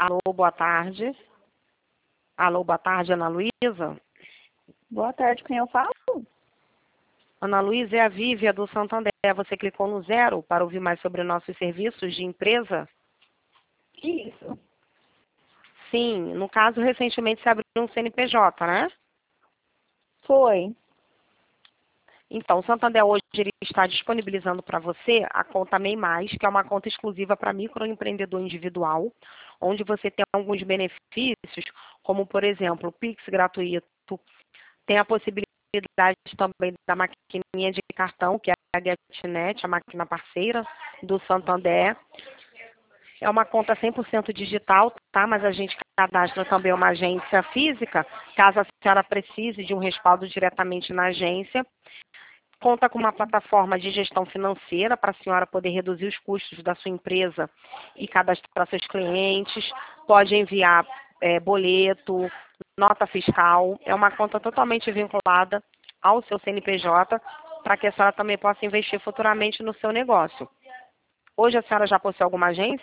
Alô, boa tarde. Alô, boa tarde, Ana Luísa. Boa tarde, quem eu falo? Ana Luísa, é a Vívia do Santander. Você clicou no 0 para ouvir mais sobre nossos serviços de empresa? Isso. Sim, no caso, recentemente se abriu um CNPJ, né? Foi. Então, o Santander hoje ele está disponibilizando para você a conta MEI+, que é uma conta exclusiva para microempreendedor individual, onde você tem alguns benefícios, como, por exemplo, o Pix gratuito, tem a possibilidade também da maquininha de cartão, que é a GetNet, a máquina parceira do Santander. É uma conta 100% digital, tá? Mas a gente cadastra também uma agência física, caso a senhora precise de um respaldo diretamente na agência. Conta com uma plataforma de gestão financeira para a senhora poder reduzir os custos da sua empresa e cadastrar seus clientes. Pode enviar boleto, nota fiscal. É uma conta totalmente vinculada ao seu CNPJ para que a senhora também possa investir futuramente no seu negócio. Hoje a senhora já possui alguma agência?